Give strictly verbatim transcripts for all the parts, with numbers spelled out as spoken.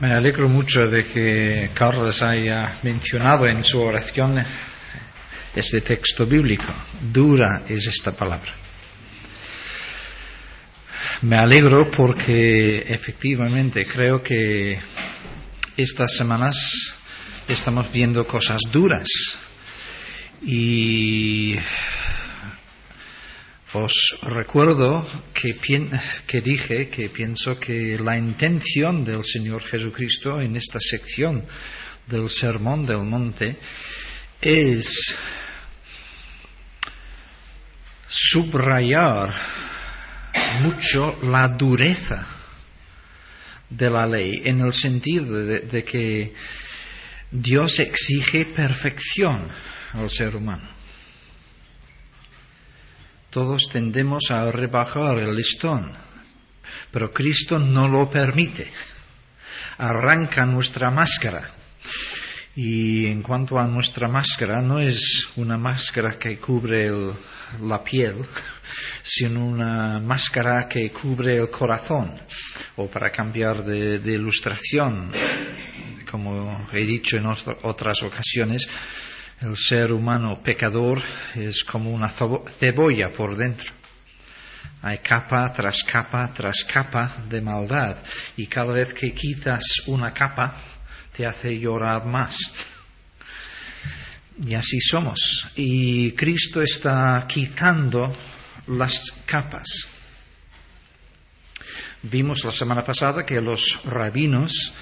Me alegro mucho de que Carlos haya mencionado en su oración este texto bíblico. Dura es esta palabra. Me alegro porque efectivamente creo que estas semanas estamos viendo cosas duras y os recuerdo que, que dije que pienso que la intención del Señor Jesucristo en esta sección del Sermón del Monte es subrayar mucho la dureza de la ley, en el sentido de, de que Dios exige perfección al ser humano. Todos tendemos a rebajar el listón, pero Cristo no lo permite. Arranca nuestra máscara. Y en cuanto a nuestra máscara, no es una máscara que cubre el, la piel, sino una máscara que cubre el corazón. O para cambiar de, de ilustración, como he dicho en otras ocasiones, el ser humano pecador es como una cebolla por dentro. Hay capa tras capa tras capa de maldad. Y cada vez que quitas una capa, te hace llorar más. Y así somos. Y Cristo está quitando las capas. Vimos la semana pasada que los rabinos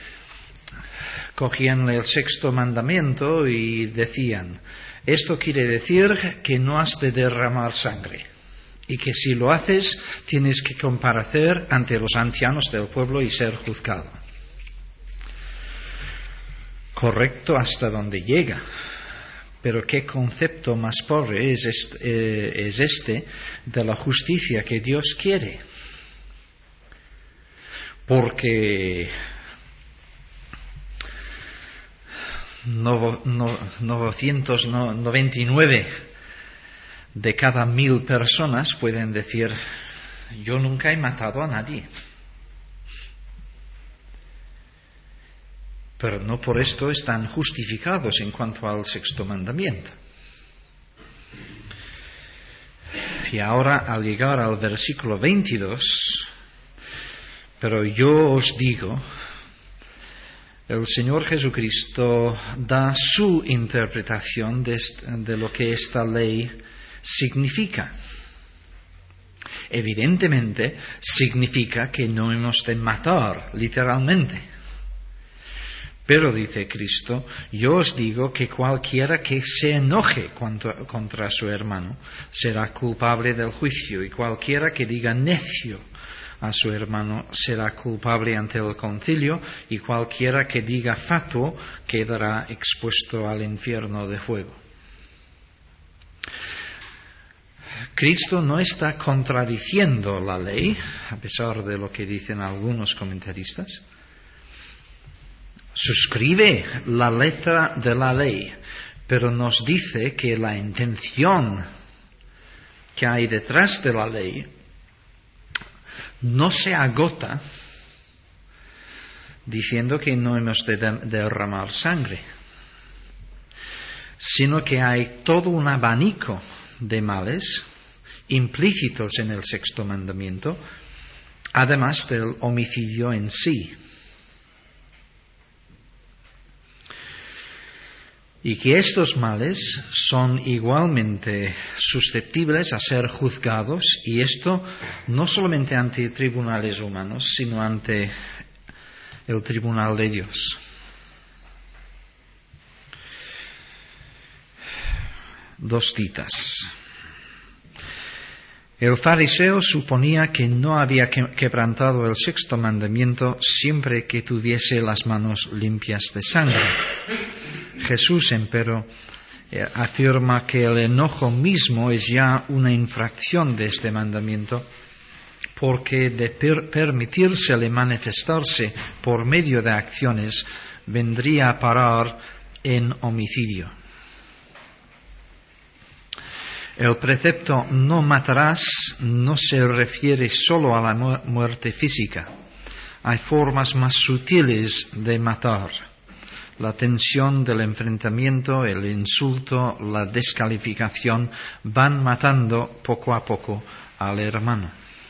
cogían el sexto mandamiento y decían: esto quiere decir que no has de derramar sangre, y que si lo haces tienes que comparecer ante los ancianos del pueblo y ser juzgado. Correcto hasta donde llega, pero qué concepto más pobre es este, eh, es este de la justicia que Dios quiere. Porque novecientos noventa y nueve de cada mil personas pueden decir: yo nunca he matado a nadie. Pero no por esto están justificados en cuanto al sexto mandamiento. Y ahora, al llegar al versículo veintidós, pero yo os digo, el Señor Jesucristo da su interpretación de, de lo que esta ley significa. Evidentemente, significa que no hemos de matar, literalmente. Pero, dice Cristo, yo os digo que cualquiera que se enoje contra su hermano será culpable del juicio, y cualquiera que diga necio a su hermano será culpable ante el concilio, y cualquiera que diga fatuo quedará expuesto al infierno de fuego. Cristo no está contradiciendo la ley, a pesar de lo que dicen algunos comentaristas. Suscribe la letra de la ley, pero nos dice que la intención que hay detrás de la ley no se agota diciendo que no hemos de derramar sangre, sino que hay todo un abanico de males implícitos en el sexto mandamiento, además del homicidio en sí. Y que estos males son igualmente susceptibles a ser juzgados, y esto no solamente ante tribunales humanos, sino ante el tribunal de Dios. Dos citas. El fariseo suponía que no había quebrantado el sexto mandamiento siempre que tuviese las manos limpias de sangre. Jesús, empero, eh, afirma que el enojo mismo es ya una infracción de este mandamiento, porque de per- permitírsele manifestarse por medio de acciones vendría a parar en homicidio. El precepto no matarás no se refiere solo a la mu- muerte física. hay formas más sutiles de matar. La tensión del enfrentamiento, el insulto, la descalificación van matando poco a poco al hermano.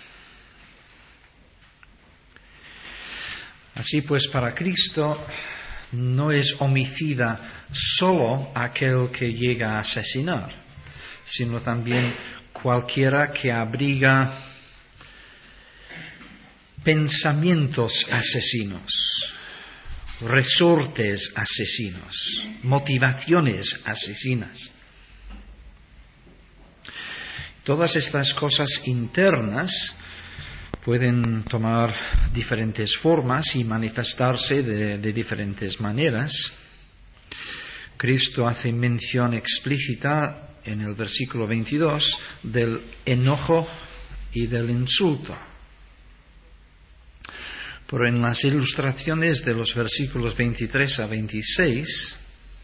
Así pues, para Cristo no es homicida solo aquel que llega a asesinar, sino también cualquiera que abriga pensamientos asesinos, resortes asesinos, motivaciones asesinas. Todas estas cosas internas pueden tomar diferentes formas y manifestarse de, de diferentes maneras. Cristo hace mención explícita en el versículo veintidós del enojo y del insulto. Pero en las ilustraciones de los versículos veintitrés a veintiséis,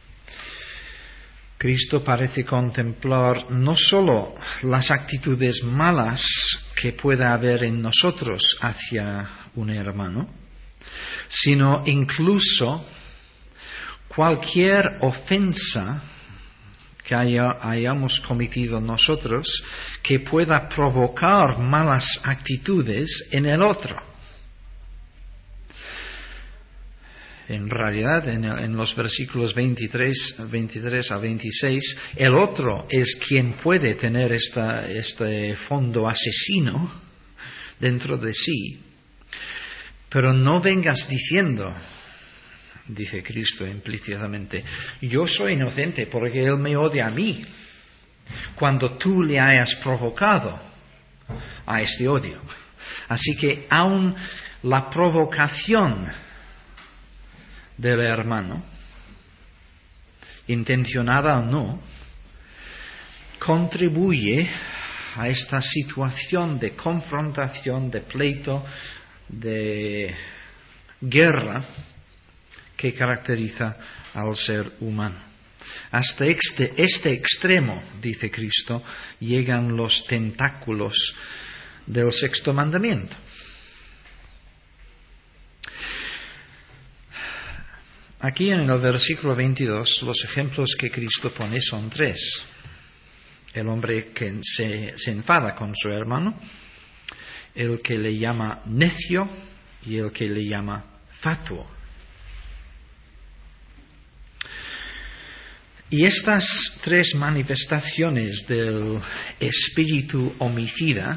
Cristo parece contemplar no solo las actitudes malas que pueda haber en nosotros hacia un hermano, sino incluso cualquier ofensa que haya, hayamos cometido nosotros que pueda provocar malas actitudes en el otro. En realidad, en, el, en los versículos veintitrés, veintitrés a veintiséis, el otro es quien puede tener esta, este fondo asesino dentro de sí. Pero no vengas diciendo, dice Cristo implícitamente, yo soy inocente porque Él me odia a mí, cuando tú le hayas provocado a este odio. Así que aun la provocación del hermano, intencionada o no, contribuye a esta situación de confrontación, de pleito, de guerra que caracteriza al ser humano. Hasta este, este extremo, dice Cristo, llegan los tentáculos del sexto mandamiento. Aquí en el versículo veintidós, los ejemplos que Cristo pone son tres. El hombre que se, se enfada con su hermano, el que le llama necio y el que le llama fatuo. Y estas tres manifestaciones del espíritu homicida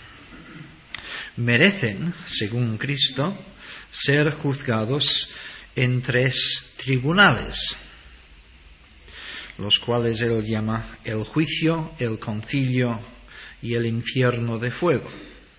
merecen, según Cristo, ser juzgados en tres tribunales, los cuales él llama el juicio, el concilio y el infierno de fuego.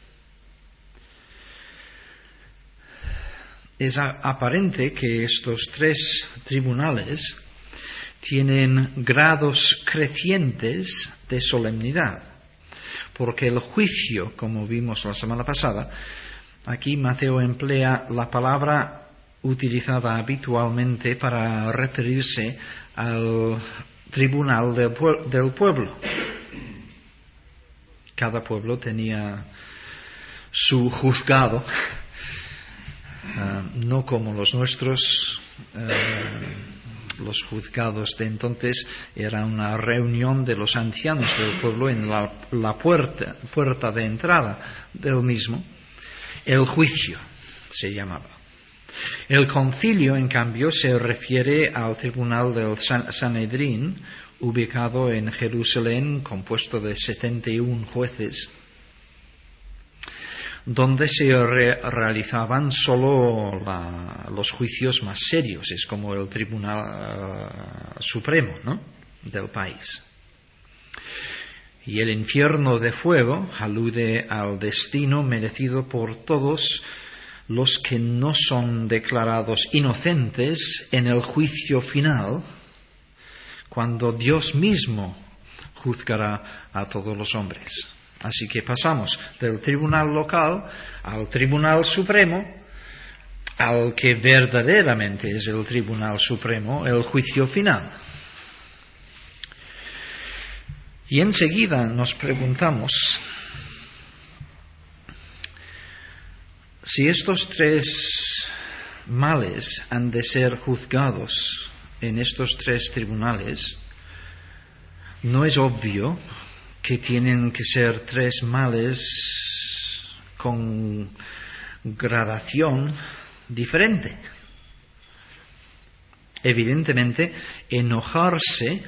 Es aparente que estos tres tribunales tienen grados crecientes de solemnidad, porque el juicio, como vimos la semana pasada, aquí Mateo emplea la palabra utilizada habitualmente para referirse al tribunal del, pue- del pueblo. Cada pueblo tenía su juzgado, uh, no como los nuestros. Uh, los juzgados de entonces era una reunión de los ancianos del pueblo en la, la puerta, puerta de entrada del mismo. El juicio se llamaba. El concilio, en cambio, se refiere al tribunal del San- Sanedrín, ubicado en Jerusalén, compuesto de setenta y uno jueces, donde se re- realizaban solo la, los juicios más serios. Es como el tribunal uh, supremo, ¿no?, del país. Y el infierno de fuego alude al destino merecido por todos los que no son declarados inocentes en el juicio final, cuando Dios mismo juzgará a todos los hombres. Así que pasamos del tribunal local al tribunal supremo, al que verdaderamente es el tribunal supremo, el juicio final. Y enseguida nos preguntamos, Si estos tres males han de ser juzgados en estos tres tribunales, no es obvio que tienen que ser tres males con gradación diferente. Evidentemente, enojarse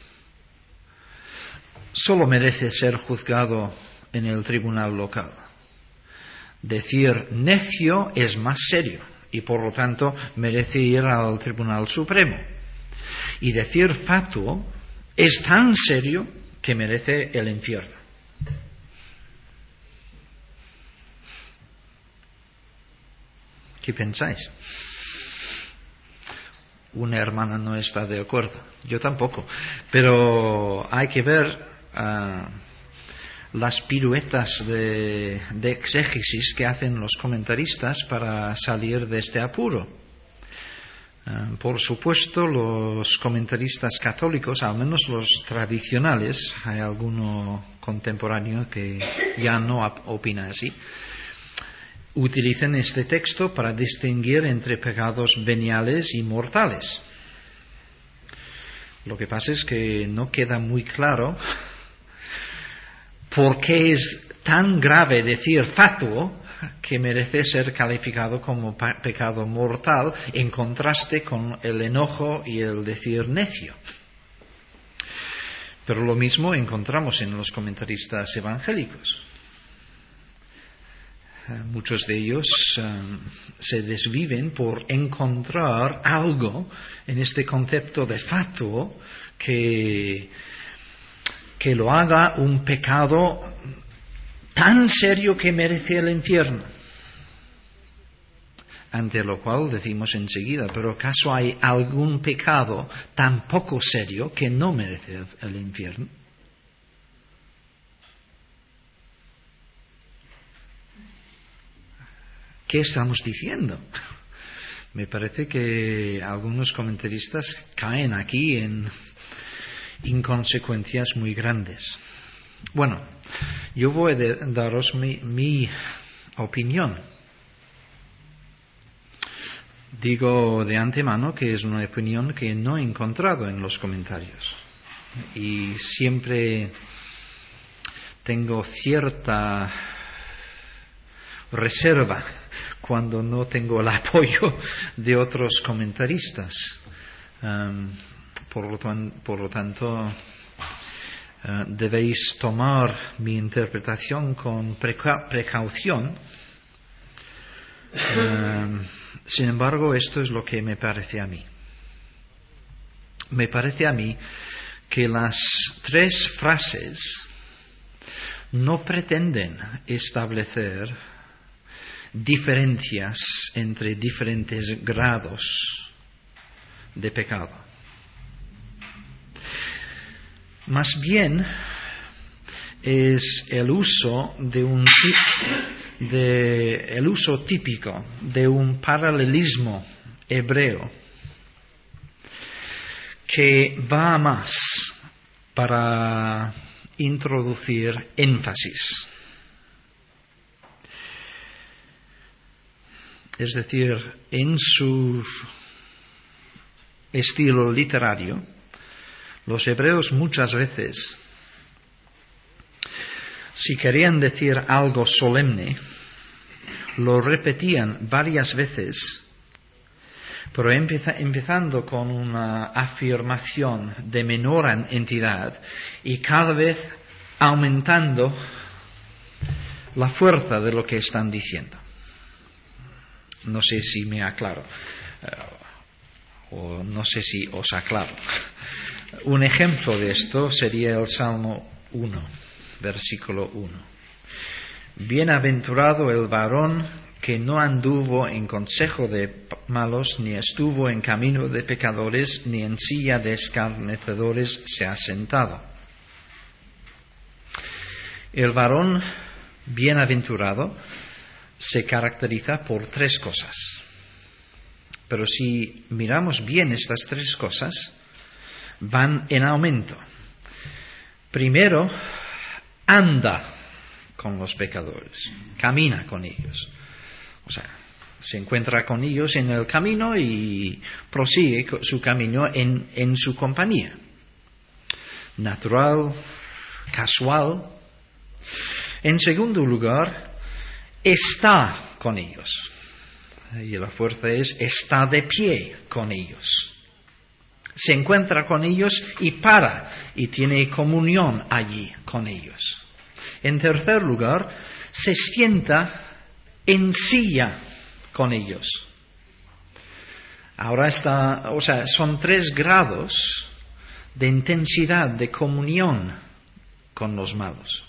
solo merece ser juzgado en el tribunal local. Decir necio es más serio y por lo tanto merece ir al Tribunal Supremo. Y decir fatuo es tan serio que merece el infierno. ¿Qué pensáis? Una hermana no está de acuerdo, yo tampoco, pero hay que ver uh, las piruetas de, de exégesis que hacen los comentaristas para salir de este apuro. Uh, por supuesto, los comentaristas católicos, al menos los tradicionales, hay alguno contemporáneo que ya no opina así, utilizan este texto para distinguir entre pecados veniales y mortales. Lo que pasa es que no queda muy claro por qué es tan grave decir fatuo que merece ser calificado como pecado mortal en contraste con el enojo y el decir necio. Pero lo mismo encontramos en los comentaristas evangélicos. Muchos de ellos um, se desviven por encontrar algo en este concepto de fatuo que, que lo haga un pecado tan serio que merece el infierno. Ante lo cual decimos enseguida, pero ¿acaso hay algún pecado tan poco serio que no merece el, el infierno? ¿Qué estamos diciendo? Me parece que algunos comentaristas caen aquí en inconsecuencias muy grandes. Bueno, yo voy a daros mi, mi opinión. Digo de antemano que es una opinión que no he encontrado en los comentarios. Y siempre tengo cierta reserva cuando no tengo el apoyo de otros comentaristas. Um, por, lo tan, por lo tanto, uh, debéis tomar mi interpretación con preca- precaución. Um, sin embargo, esto es lo que me parece a mí. Me parece a mí que las tres frases no pretenden establecer diferencias entre diferentes grados de pecado. Más bien es el uso de un de el uso típico de un paralelismo hebreo que va a más para introducir énfasis. Es decir, en su estilo literario, los hebreos muchas veces, si querían decir algo solemne, lo repetían varias veces, pero empeza, empezando con una afirmación de menor entidad y cada vez aumentando la fuerza de lo que están diciendo. No sé si me aclaro, uh, o no sé si os aclaro. Un ejemplo de esto sería el Salmo uno, versículo uno. Bienaventurado el varón que no anduvo en consejo de malos, ni estuvo en camino de pecadores, ni en silla de escarnecedores se ha sentado. El varón bienaventurado se caracteriza por tres cosas. Pero si miramos bien estas tres cosas, van en aumento. Primero, anda con los pecadores, camina con ellos. O sea, se encuentra con ellos en el camino y prosigue su camino en, en su compañía. Natural, casual. En segundo lugar, está con ellos. Y la fuerza es, está de pie con ellos. Se encuentra con ellos y para, y tiene comunión allí con ellos. En tercer lugar, se sienta en silla con ellos. Ahora está, o sea, son tres grados de intensidad, de comunión con los malos.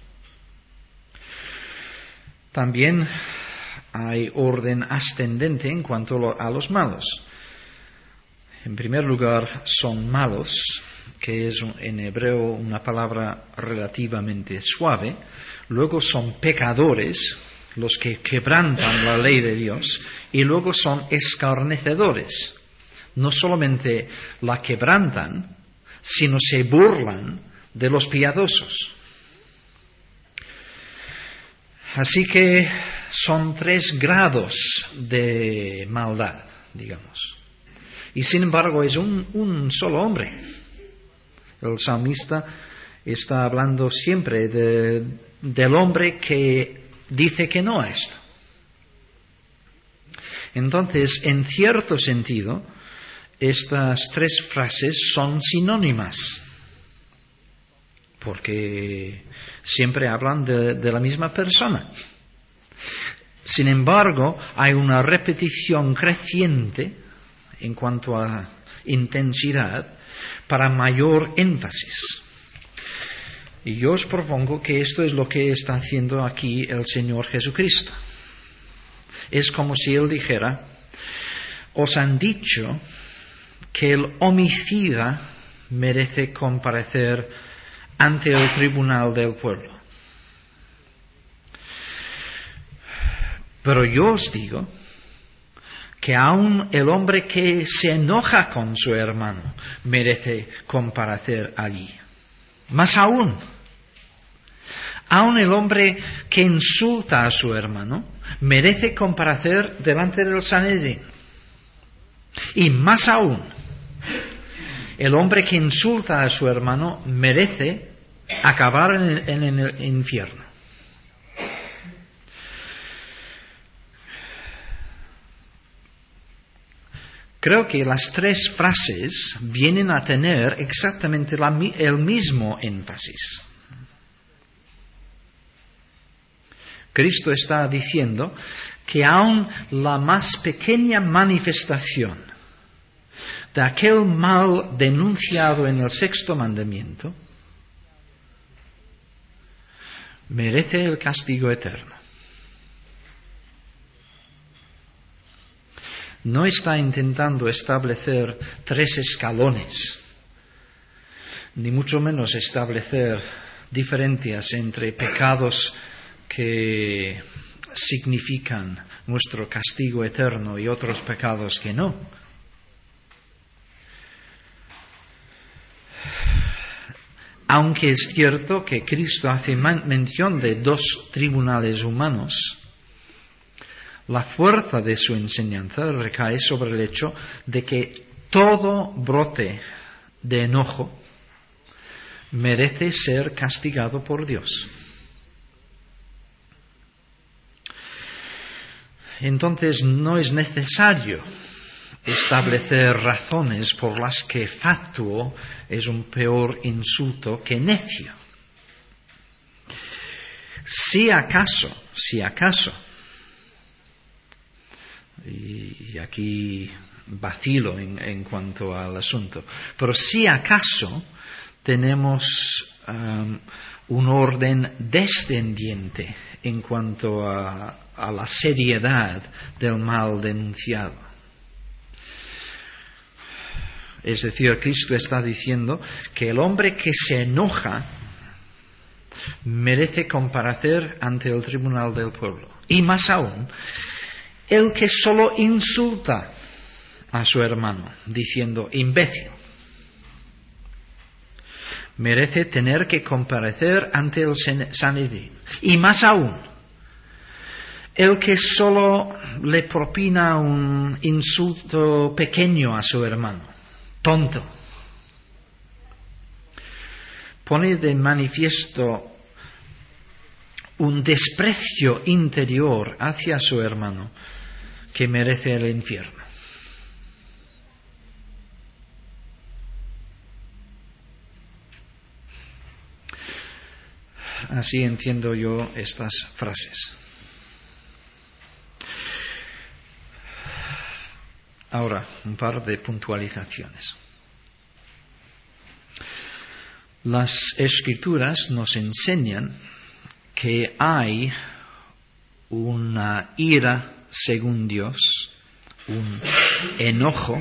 También hay orden ascendente en cuanto a los malos. En primer lugar, son malos, que es en hebreo una palabra relativamente suave. Luego son pecadores, los que quebrantan la ley de Dios. Y luego son escarnecedores. No solamente la quebrantan, sino se burlan de los piadosos. Así que son tres grados de maldad, digamos. Y sin embargo es un, un solo hombre. El salmista está hablando siempre de, del hombre que dice que no a esto. Entonces, en cierto sentido, estas tres frases son sinónimas, porque siempre hablan de, de la misma persona. Sin embargo, hay una repetición creciente en cuanto a intensidad para mayor énfasis. Y yo os propongo que esto es lo que está haciendo aquí el Señor Jesucristo. Es como si Él dijera, os han dicho que el homicida merece comparecer ante el tribunal del pueblo. Pero yo os digo que aun el hombre que se enoja con su hermano merece comparecer allí. Más aún, aun el hombre que insulta a su hermano merece comparecer delante del Sanedrín. Y más aún, el hombre que insulta a su hermano merece acabar en el, en el infierno. Creo que las tres frases vienen a tener exactamente la, el mismo énfasis. Cristo está diciendo que aun la más pequeña manifestación de aquel mal denunciado en el sexto mandamiento merece el castigo eterno. No está intentando establecer tres escalones, ni mucho menos establecer diferencias entre pecados que significan nuestro castigo eterno y otros pecados que no. Aunque es cierto que Cristo hace mención de dos tribunales humanos, la fuerza de su enseñanza recae sobre el hecho de que todo brote de enojo merece ser castigado por Dios. Entonces no es necesario establecer razones por las que fatuo es un peor insulto que necio. Si acaso, si acaso, y aquí vacilo en, en cuanto al asunto, pero si acaso tenemos um, un orden descendiente en cuanto a, a la seriedad del mal denunciado. Es decir, Cristo está diciendo que el hombre que se enoja merece comparecer ante el tribunal del pueblo. Y más aún, el que solo insulta a su hermano, diciendo imbécil, merece tener que comparecer ante el Sanedrín. Y más aún, El que solo le propina un insulto pequeño a su hermano, tonto, pone de manifiesto un desprecio interior hacia su hermano que merece el infierno. Así entiendo yo estas frases. Ahora, un par de puntualizaciones. Las Escrituras nos enseñan que hay una ira según Dios, un enojo,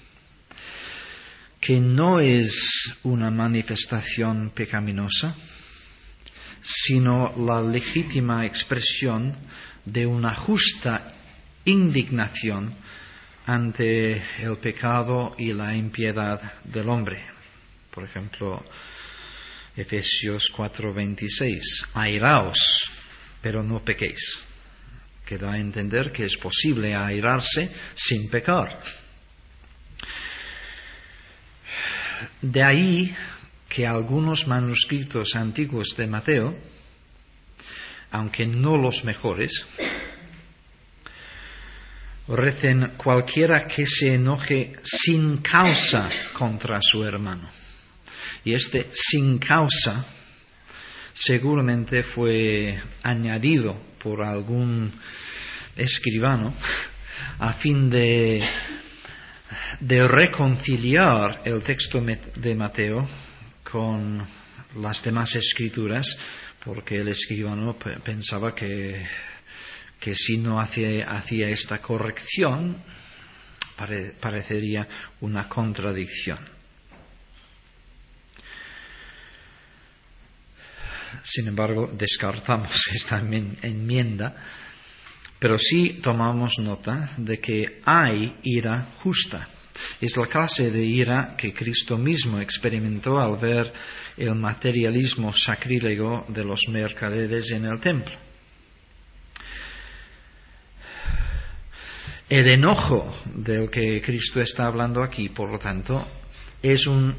que no es una manifestación pecaminosa, sino la legítima expresión de una justa indignación ante el pecado y la impiedad del hombre. Por ejemplo, Efesios cuatro veintiséis, airaos, pero no pequéis, que da a entender que es posible airarse sin pecar. De ahí que algunos manuscritos antiguos de Mateo, aunque no los mejores, recen cualquiera que se enoje sin causa contra su hermano. Y este sin causa seguramente fue añadido por algún escribano a fin de, de reconciliar el texto de Mateo con las demás escrituras, porque el escribano pensaba que, que si no hacía, hacía esta corrección pare, parecería una contradicción. Sin embargo, descartamos esta enmienda, pero sí tomamos nota de que hay ira justa. Es la clase de ira que Cristo mismo experimentó al ver el materialismo sacrílego de los mercaderes en el templo. El enojo del que Cristo está hablando aquí, por lo tanto, es un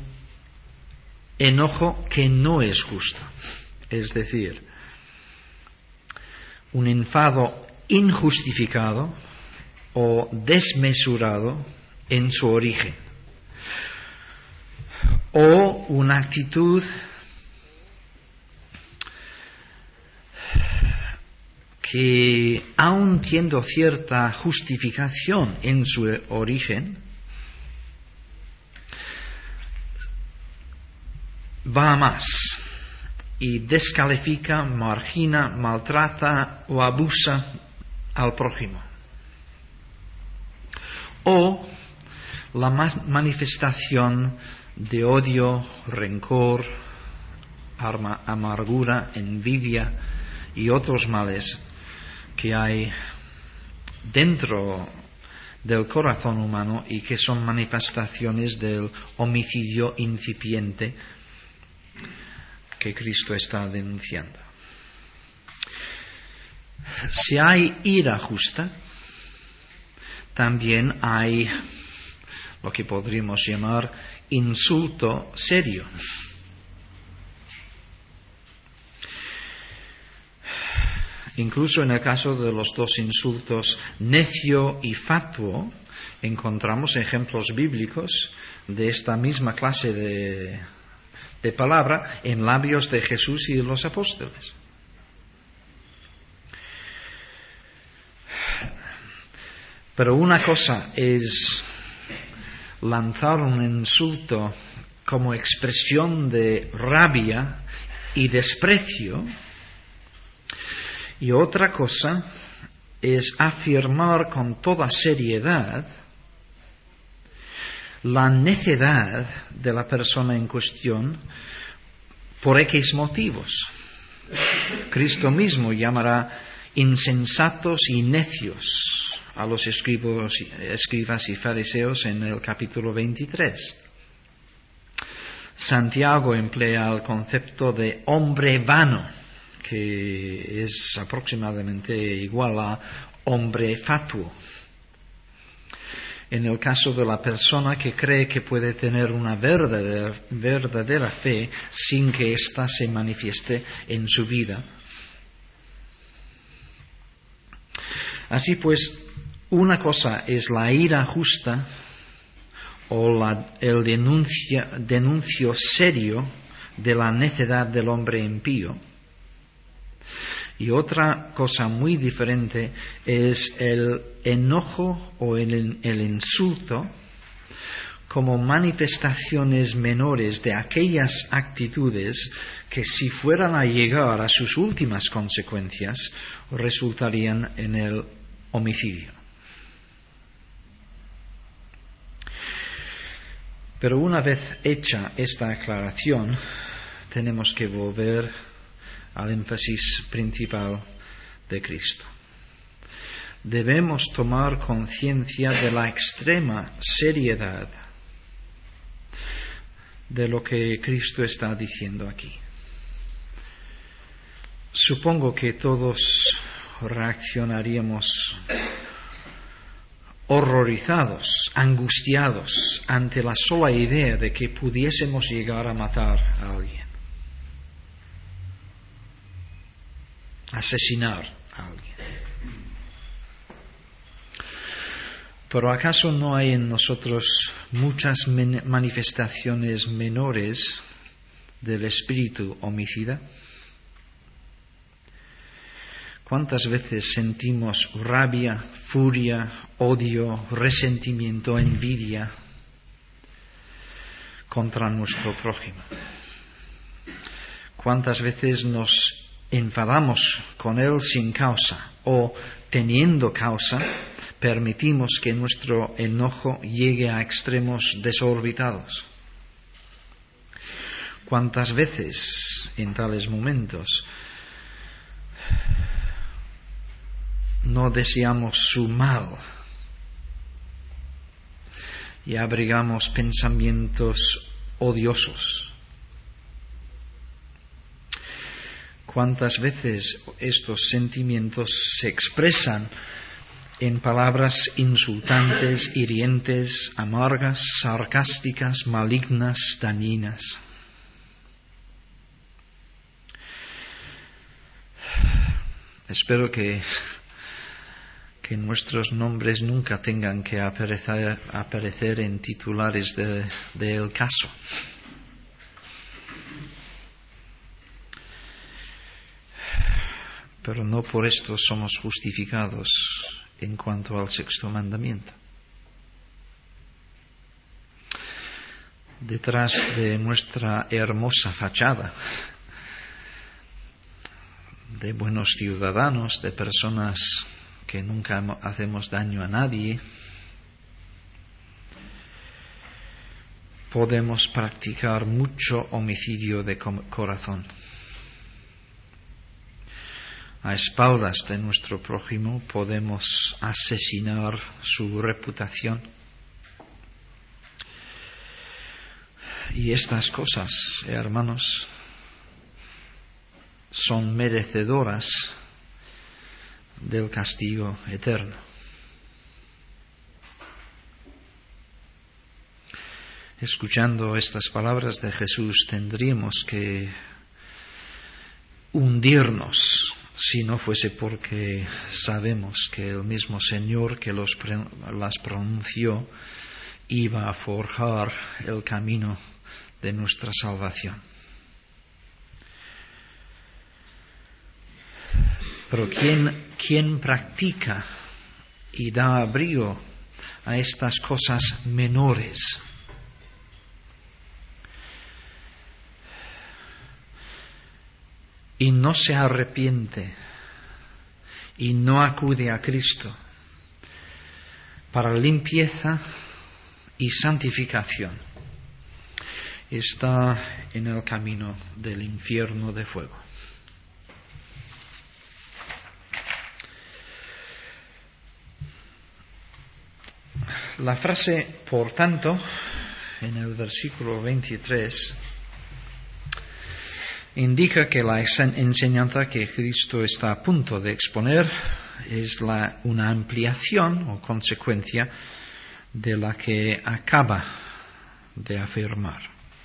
enojo que no es justo. Es decir, un enfado injustificado o desmesurado en su origen, o una actitud que, aun teniendo cierta justificación en su origen, va a más y descalifica, margina, maltrata o abusa al prójimo. O la manifestación de odio, rencor, amargura, envidia y otros males que hay dentro del corazón humano y que son manifestaciones del homicidio incipiente que Cristo está denunciando. Si hay ira justa, también hay lo que podríamos llamar insulto serio. Incluso en el caso de los dos insultos necio y fatuo, encontramos ejemplos bíblicos de esta misma clase de, de palabra en labios de Jesús y de los apóstoles. Pero una cosa es lanzar un insulto como expresión de rabia y desprecio, y otra cosa es afirmar con toda seriedad la necedad de la persona en cuestión por X motivos. Cristo mismo llamará insensatos y necios a los escribos, escribas y fariseos en el capítulo veintitrés. Santiago emplea el concepto de hombre vano, que es aproximadamente igual a hombre fatuo. En el caso de la persona que cree que puede tener una verdadera, verdadera fe sin que ésta se manifieste en su vida. Así pues, una cosa es la ira justa o la, el denuncia, denuncio serio de la necedad del hombre impío. Y otra cosa muy diferente es el enojo o el, el insulto como manifestaciones menores de aquellas actitudes que, si fueran a llegar a sus últimas consecuencias, resultarían en el homicidio. Pero una vez hecha esta aclaración, tenemos que volver al énfasis principal de Cristo. Debemos tomar conciencia de la extrema seriedad de lo que Cristo está diciendo aquí. Supongo que todos reaccionaríamos horrorizados, angustiados ante la sola idea de que pudiésemos llegar a matar a alguien, asesinar a alguien. Pero ¿acaso no hay en nosotros muchas manifestaciones menores del espíritu homicida? ¿Cuántas veces sentimos rabia, furia, odio, resentimiento, envidia contra nuestro prójimo? ¿Cuántas veces nos enfadamos con él sin causa o, teniendo causa, permitimos que nuestro enojo llegue a extremos desorbitados? ¿Cuántas veces en tales momentos no deseamos su mal y abrigamos pensamientos odiosos? ¿Cuántas veces estos sentimientos se expresan en palabras insultantes, hirientes, amargas, sarcásticas, malignas, dañinas? Espero que que nuestros nombres nunca tengan que aparecer, aparecer en titulares de, de El Caso. Pero no por esto somos justificados en cuanto al sexto mandamiento. Detrás de nuestra hermosa fachada de buenos ciudadanos, de personas que nunca hacemos daño a nadie, podemos practicar mucho homicidio de corazón. A espaldas de nuestro prójimo podemos asesinar su reputación. Y estas cosas, hermanos, son merecedoras del castigo eterno. Escuchando estas palabras de Jesús, tendríamos que hundirnos si no fuese porque sabemos que el mismo Señor que los, las pronunció iba a forjar el camino de nuestra salvación. Pero ¿quién, quién practica y da abrigo a estas cosas menores? Y no se arrepiente y no acude a Cristo para limpieza y santificación, está en el camino del infierno de fuego. La frase, por tanto, en el versículo veintitrés, indica que la enseñanza que Cristo está a punto de exponer es la, una ampliación o consecuencia de la que acaba de afirmar.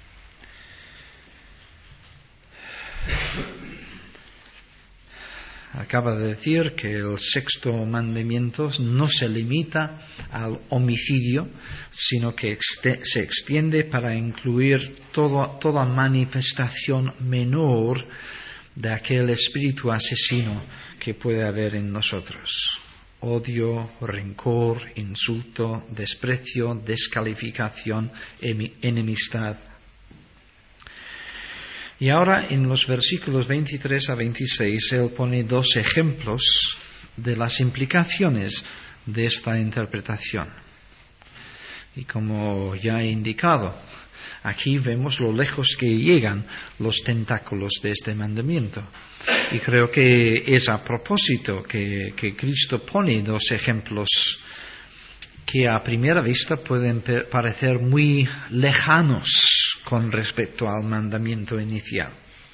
Acaba de decir que el sexto mandamiento no se limita al homicidio, sino que se extiende para incluir todo, toda manifestación menor de aquel espíritu asesino que puede haber en nosotros. Odio, rencor, insulto, desprecio, descalificación, enemistad. Y ahora en los versículos veintitrés a veintiséis él pone dos ejemplos de las implicaciones de esta interpretación. Y como ya he indicado, aquí vemos lo lejos que llegan los tentáculos de este mandamiento. Y creo que es a propósito que, que Cristo pone dos ejemplos que a primera vista pueden parecer muy lejanos con respecto al mandamiento inicial.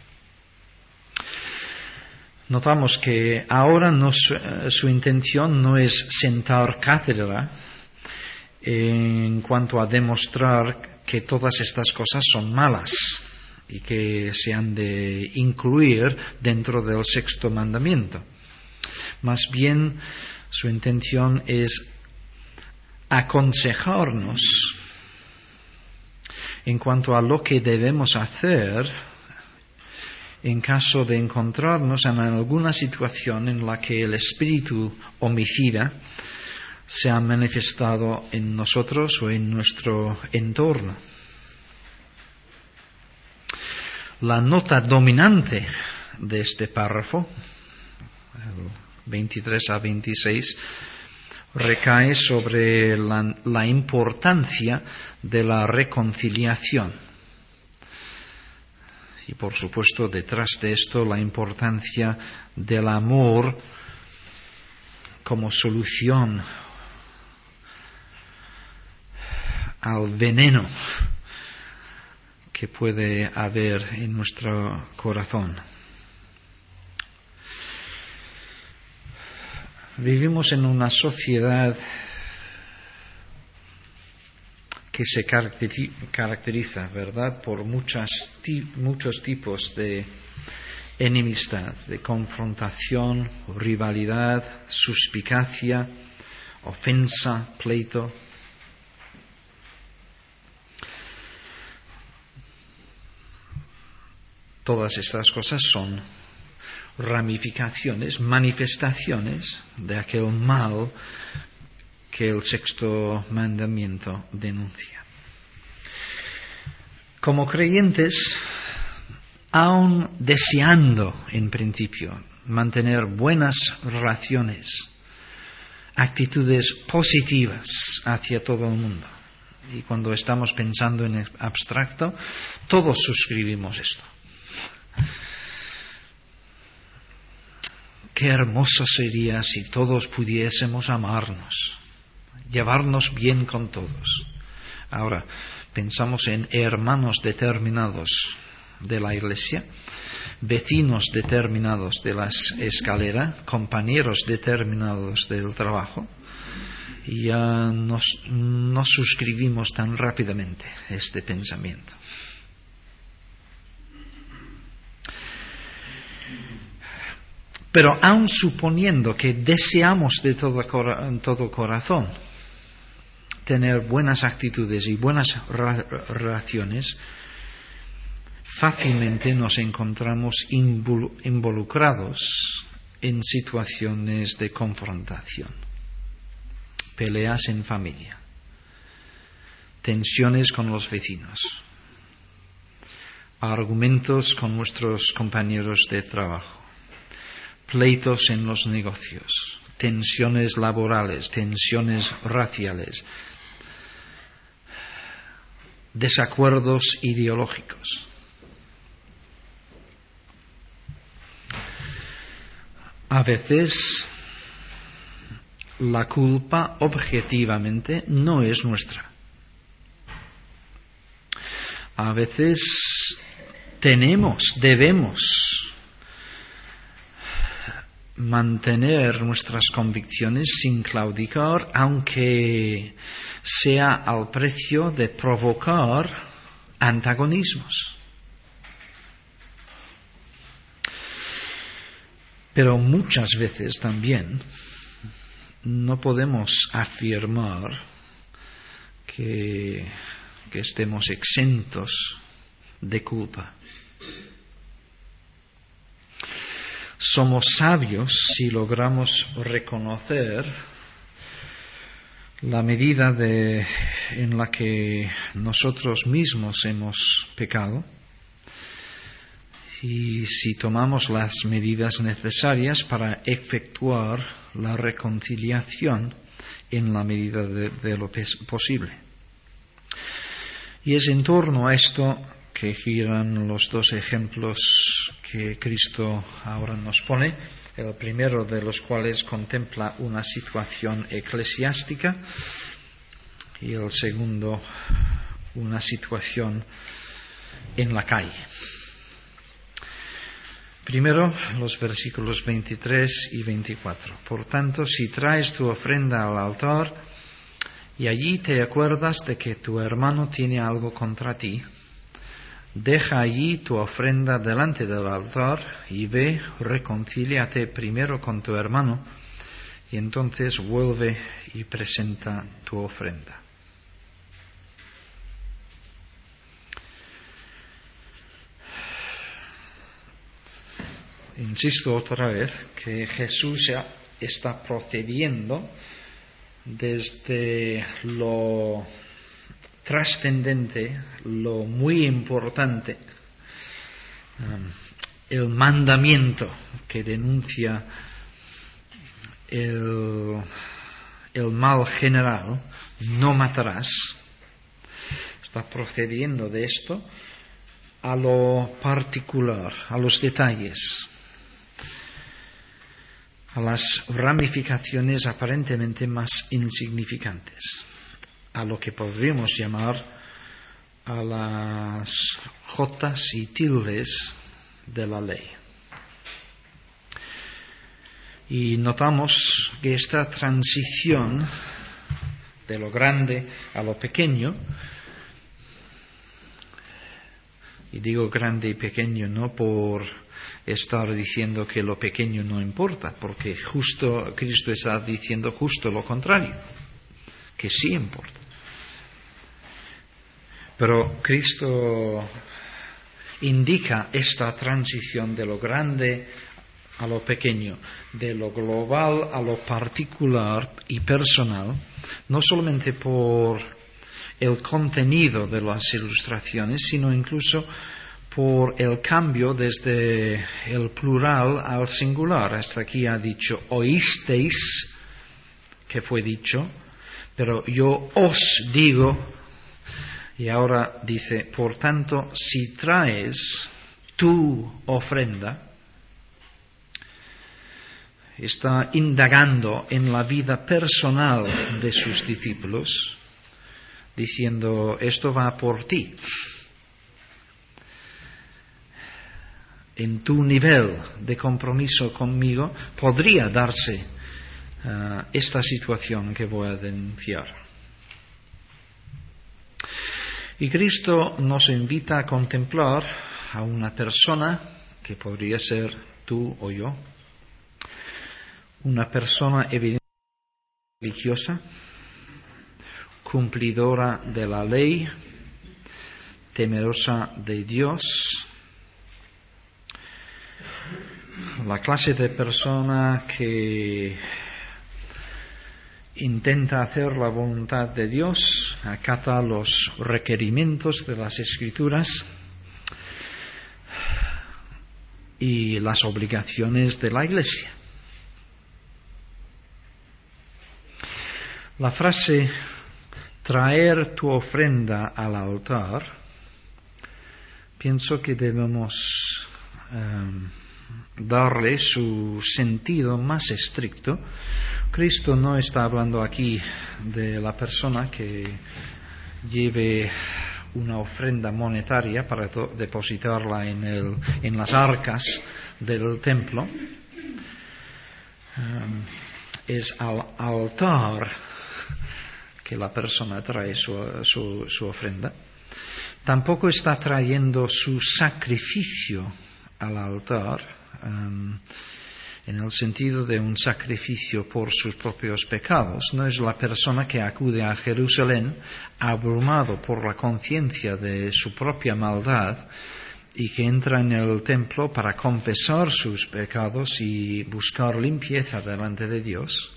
Notamos que ahora no, su, su intención no es sentar cátedra en cuanto a demostrar que todas estas cosas son malas y que se han de incluir dentro del sexto mandamiento. Más bien, su intención es aconsejarnos en cuanto a lo que debemos hacer en caso de encontrarnos en alguna situación en la que el espíritu homicida se ha manifestado en nosotros o en nuestro entorno. La nota dominante de este párrafo, el veintitrés a veintiséis, recae sobre la, la importancia de la reconciliación. Y por supuesto, detrás de esto, la importancia del amor como solución al veneno que puede haber en nuestro corazón. Vivimos en una sociedad que se caracteriza, ¿verdad?, por muchas, muchos tipos de enemistad, de confrontación, rivalidad, suspicacia, ofensa, pleito. Todas estas cosas son ramificaciones, manifestaciones de aquel mal que el sexto mandamiento denuncia. Como creyentes, aun deseando en principio mantener buenas relaciones, actitudes positivas hacia todo el mundo, y cuando estamos pensando en abstracto, todos suscribimos esto. Qué hermoso sería si todos pudiésemos amarnos, llevarnos bien con todos. Ahora, pensamos en hermanos determinados de la iglesia, vecinos determinados de la escalera, compañeros determinados del trabajo, y ya nos, no suscribimos tan rápidamente este pensamiento. Pero aun suponiendo que deseamos de todo, todo corazón tener buenas actitudes y buenas relaciones, fácilmente nos encontramos involucrados en situaciones de confrontación, peleas en familia, tensiones con los vecinos, argumentos con nuestros compañeros de trabajo, pleitos en los negocios, tensiones laborales, tensiones raciales, desacuerdos ideológicos. A veces la culpa objetivamente no es nuestra. A veces tenemos, debemos mantener nuestras convicciones sin claudicar, aunque sea al precio de provocar antagonismos. Pero muchas veces también no podemos afirmar que, que estemos exentos de culpa. Somos sabios si logramos reconocer la medida de, en la que nosotros mismos hemos pecado, y si tomamos las medidas necesarias para efectuar la reconciliación en la medida de, de lo posible. Y es en torno a esto que giran los dos ejemplos que Cristo ahora nos pone, el primero de los cuales contempla una situación eclesiástica y el segundo una situación en la calle. Primero, los versículos veintitrés y veinticuatro. Por tanto, si traes tu ofrenda al altar y allí te acuerdas de que tu hermano tiene algo contra ti, deja allí tu ofrenda delante del altar y ve, reconcíliate primero con tu hermano y entonces vuelve y presenta tu ofrenda. Insisto otra vez que Jesús está procediendo desde lo trascendente, lo muy importante, um, el mandamiento que denuncia el, el mal general, no matarás. Está procediendo de esto a lo particular, a los detalles, a las ramificaciones aparentemente más insignificantes, a lo que podríamos llamar a las jotas y tildes de la ley. Y notamos que esta transición de lo grande a lo pequeño, y digo grande y pequeño no por estar diciendo que lo pequeño no importa, porque justo Cristo está diciendo justo lo contrario, que sí importa. Pero Cristo indica esta transición de lo grande a lo pequeño, de lo global a lo particular y personal, no solamente por el contenido de las ilustraciones, sino incluso por el cambio desde el plural al singular. Hasta aquí ha dicho oísteis, que fue dicho, pero yo os digo, y ahora dice, por tanto, si traes tu ofrenda, está indagando en la vida personal de sus discípulos, diciendo, esto va por ti. En tu nivel de compromiso conmigo podría darse uh, esta situación que voy a denunciar. Y Cristo nos invita a contemplar a una persona que podría ser tú o yo, una persona evidentemente religiosa, cumplidora de la ley, temerosa de Dios, la clase de persona que intenta hacer la voluntad de Dios, acata los requerimientos de las Escrituras y las obligaciones de la Iglesia. La frase traer tu ofrenda al altar, pienso que debemos um, darle su sentido más estricto. Cristo no está hablando aquí de la persona que lleve una ofrenda monetaria para do- depositarla en, el, en las arcas del templo. Um, es al altar que la persona trae su, su, su ofrenda. Tampoco está trayendo su sacrificio al altar, um, en el sentido de un sacrificio por sus propios pecados. No es la persona que acude a Jerusalén abrumado por la conciencia de su propia maldad y que entra en el templo para confesar sus pecados y buscar limpieza delante de Dios.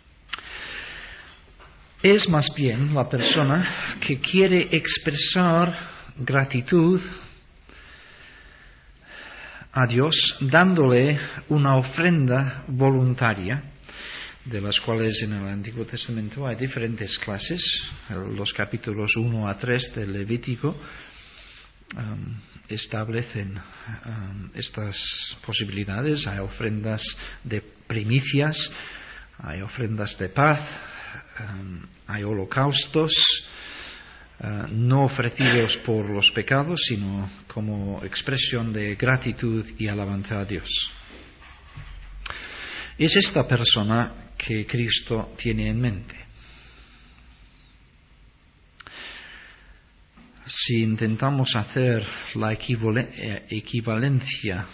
Es más bien la persona que quiere expresar gratitud a Dios dándole una ofrenda voluntaria, de las cuales en el Antiguo Testamento hay diferentes clases. Los capítulos uno a tres del Levítico um, establecen um, estas posibilidades. Hay ofrendas de primicias, hay ofrendas de paz, um, hay holocaustos, Uh, no ofrecidos por los pecados, sino como expresión de gratitud y alabanza a Dios. Es esta persona que Cristo tiene en mente. Si intentamos hacer la equivalencia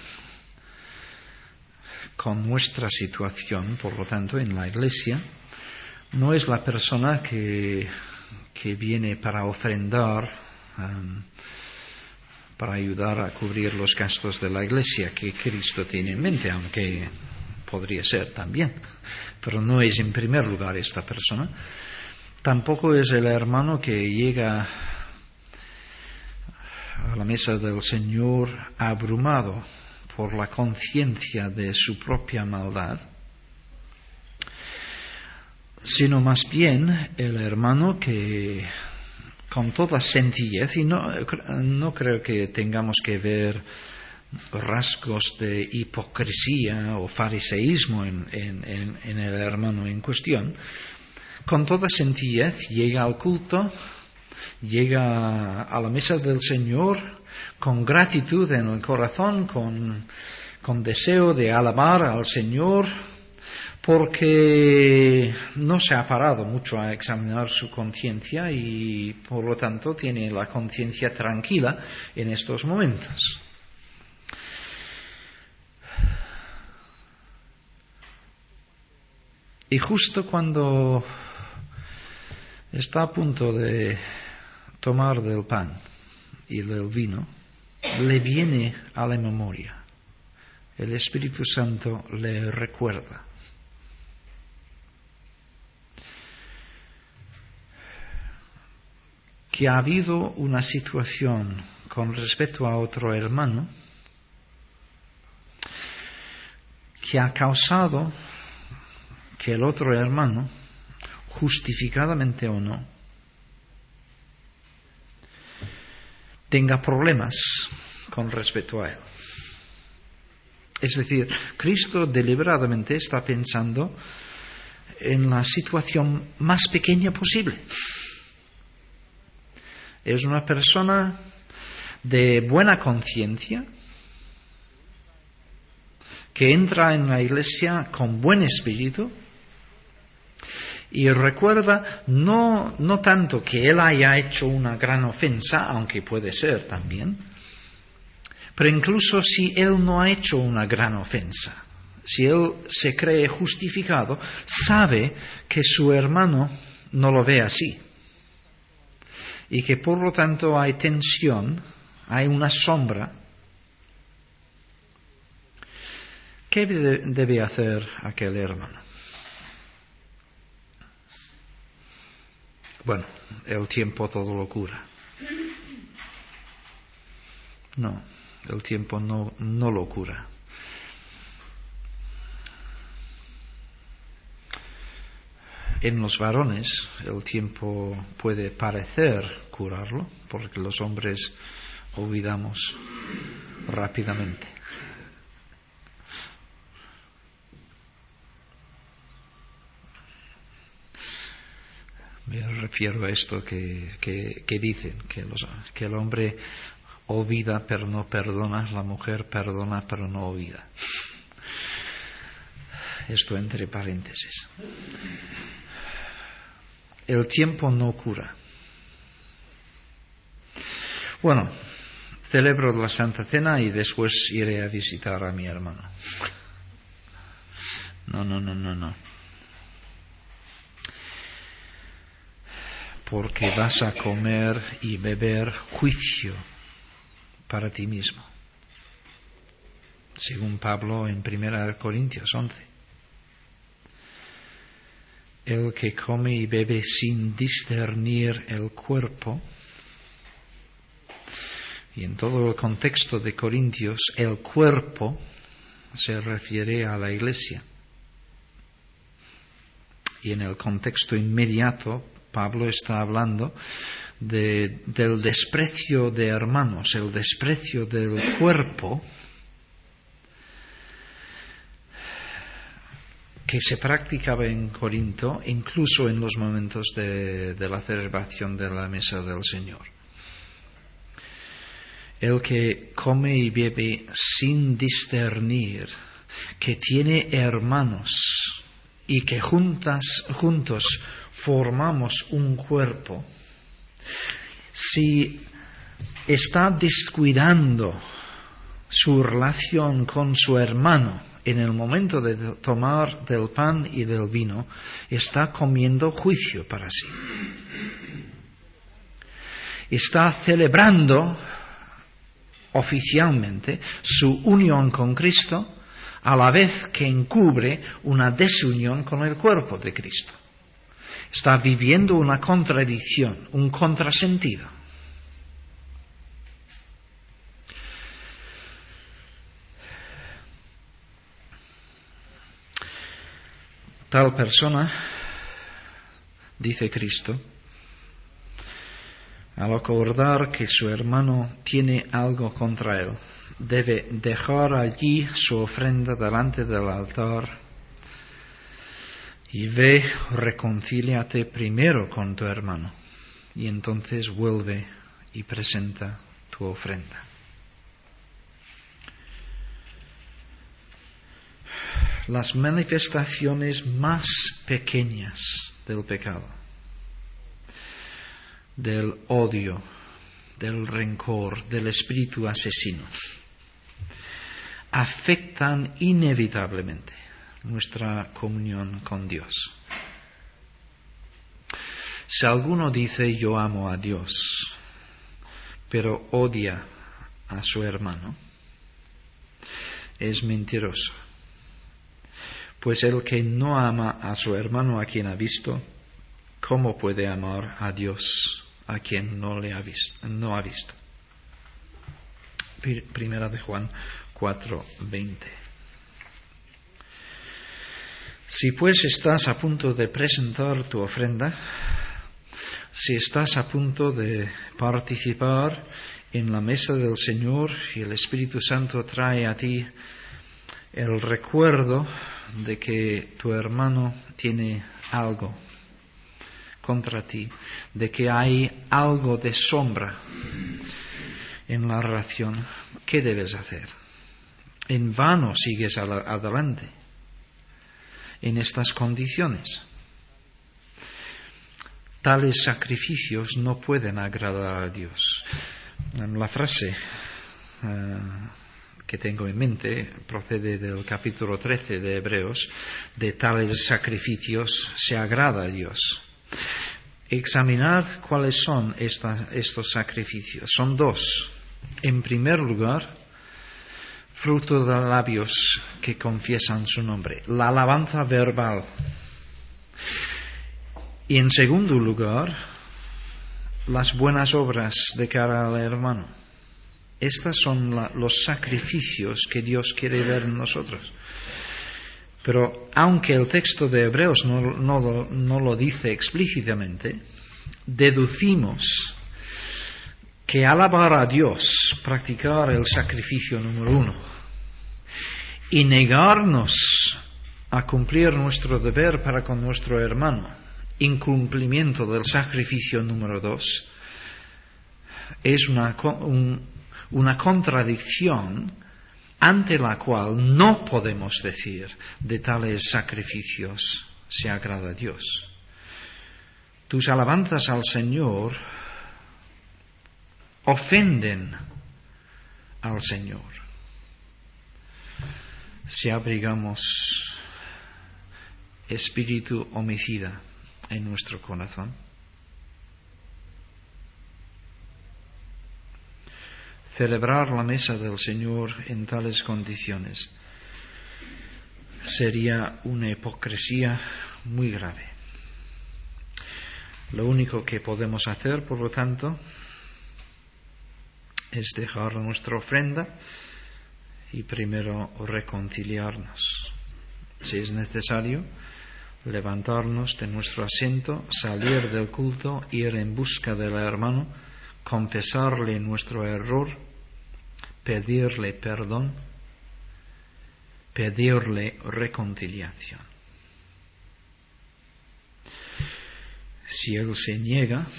con nuestra situación, por lo tanto, en la Iglesia, no es la persona que que viene para ofrendar, um, para ayudar a cubrir los gastos de la Iglesia que Cristo tiene en mente, aunque podría ser también, pero no es en primer lugar esta persona. Tampoco es el hermano que llega a la mesa del Señor abrumado por la conciencia de su propia maldad, sino más bien el hermano que con toda sencillez, y no, no creo que tengamos que ver rasgos de hipocresía o fariseísmo en, en, en, en el hermano en cuestión, con toda sencillez llega al culto, llega a la mesa del Señor con gratitud en el corazón, con, con deseo de alabar al Señor, porque no se ha parado mucho a examinar su conciencia y por lo tanto tiene la conciencia tranquila en estos momentos. Y justo cuando está a punto de tomar del pan y del vino, le viene a la memoria. El Espíritu Santo le recuerda. Que ha habido una situación con respecto a otro hermano que ha causado que el otro hermano, justificadamente o no, tenga problemas con respecto a él. Es decir, Cristo deliberadamente está pensando en la situación más pequeña posible. Es una persona de buena conciencia que entra en la Iglesia con buen espíritu y recuerda no, no tanto que él haya hecho una gran ofensa, aunque puede ser también, pero incluso si él no ha hecho una gran ofensa, si él se cree justificado, sabe que su hermano no lo ve así. Y que por lo tanto hay tensión, hay una sombra. ¿Qué debe hacer aquel hermano? Bueno, el tiempo todo lo cura. No, el tiempo no, no lo cura. En los varones el tiempo puede parecer curarlo, porque los hombres olvidamos rápidamente. Me refiero a esto que, que, que dicen, que, los, que el hombre olvida pero no perdona, la mujer perdona pero no olvida. Esto entre paréntesis. El tiempo no cura. Bueno, celebro la Santa Cena y después iré a visitar a mi hermano. No, no, no, no, no. Porque vas a comer y beber juicio para ti mismo. Según Pablo en primera Corintios once. El que come y bebe sin discernir el cuerpo, y en todo el contexto de Corintios, el cuerpo se refiere a la iglesia. Y en el contexto inmediato, Pablo está hablando de, del desprecio de hermanos, el desprecio del cuerpo que se practicaba en Corinto, incluso en los momentos de, de la celebración de la mesa del Señor. El que come y bebe sin discernir, que tiene hermanos y que juntas, juntos formamos un cuerpo, si está descuidando su relación con su hermano en el momento de tomar del pan y del vino, está comiendo juicio para sí. Está celebrando oficialmente su unión con Cristo, a la vez que encubre una desunión con el cuerpo de Cristo. Está viviendo una contradicción, un contrasentido. Tal persona, dice Cristo, al acordar que su hermano tiene algo contra él, debe dejar allí su ofrenda delante del altar y ve, reconcíliate primero con tu hermano y entonces vuelve y presenta tu ofrenda. Las manifestaciones más pequeñas del pecado, del odio, del rencor, del espíritu asesino, afectan inevitablemente nuestra comunión con Dios. Si alguno dice yo amo a Dios, pero odia a su hermano, es mentiroso. Pues el que no ama a su hermano a quien ha visto, ¿cómo puede amar a Dios a quien no le ha visto? No ha visto? Primera de Juan cuatro veinte. Si pues estás a punto de presentar tu ofrenda, si estás a punto de participar en la mesa del Señor y el Espíritu Santo trae a ti el recuerdo de que tu hermano tiene algo contra ti, de que hay algo de sombra en la relación, ¿qué debes hacer? En vano sigues adelante en estas condiciones. Tales sacrificios no pueden agradar a Dios. La frase uh, que tengo en mente procede del capítulo trece de Hebreos: de tales sacrificios se agrada a Dios. Examinad cuáles son esta, estos sacrificios. Son dos. En primer lugar, fruto de labios que confiesan su nombre, la alabanza verbal. Y en segundo lugar, las buenas obras de cara al hermano. Estos son la, los sacrificios que Dios quiere ver en nosotros. Pero aunque el texto de Hebreos no, no, lo, no lo dice explícitamente, deducimos que alabar a Dios, practicar el sacrificio número uno, y negarnos a cumplir nuestro deber para con nuestro hermano, incumplimiento del sacrificio número dos es una, un, una contradicción ante la cual no podemos decir de tales sacrificios se agrada a Dios. Tus alabanzas al Señor ofenden al Señor si abrigamos espíritu homicida en nuestro corazón. Celebrar la mesa del Señor en tales condiciones sería una hipocresía muy grave. Lo único que podemos hacer, por lo tanto, es dejar nuestra ofrenda y primero reconciliarnos. Si es necesario, levantarnos de nuestro asiento, salir del culto, ir en busca del hermano, confesarle nuestro error, pedirle perdón, pedirle reconciliación. Si él se niega,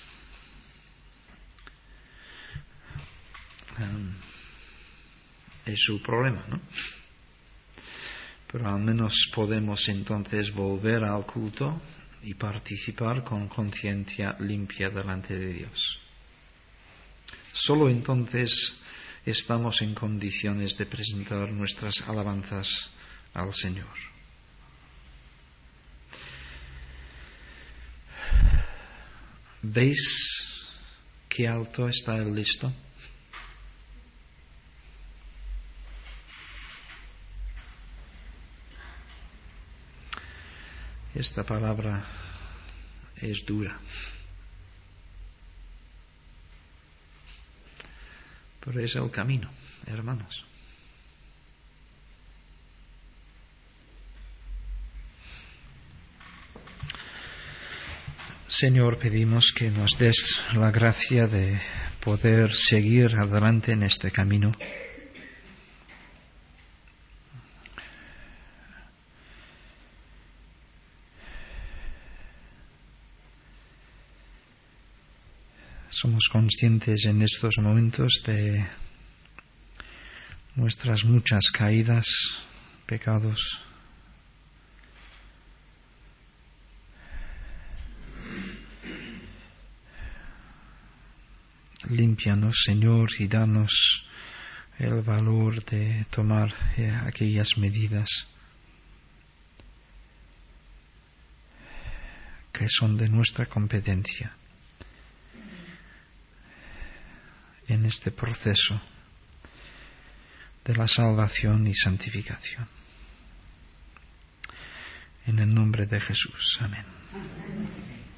um, es su problema, ¿no? Pero al menos podemos entonces volver al culto y participar con conciencia limpia delante de Dios. Solo entonces estamos en condiciones de presentar nuestras alabanzas al Señor. ¿Veis qué alto está el listón? Esta palabra es dura, pero es el camino, hermanos. Señor, pedimos que nos des la gracia de poder seguir adelante en este camino. Somos conscientes en estos momentos de nuestras muchas caídas, pecados. Límpianos, Señor, y danos el valor de tomar eh, aquellas medidas que son de nuestra competencia en este proceso de la salvación y santificación. En el nombre de Jesús. Amén.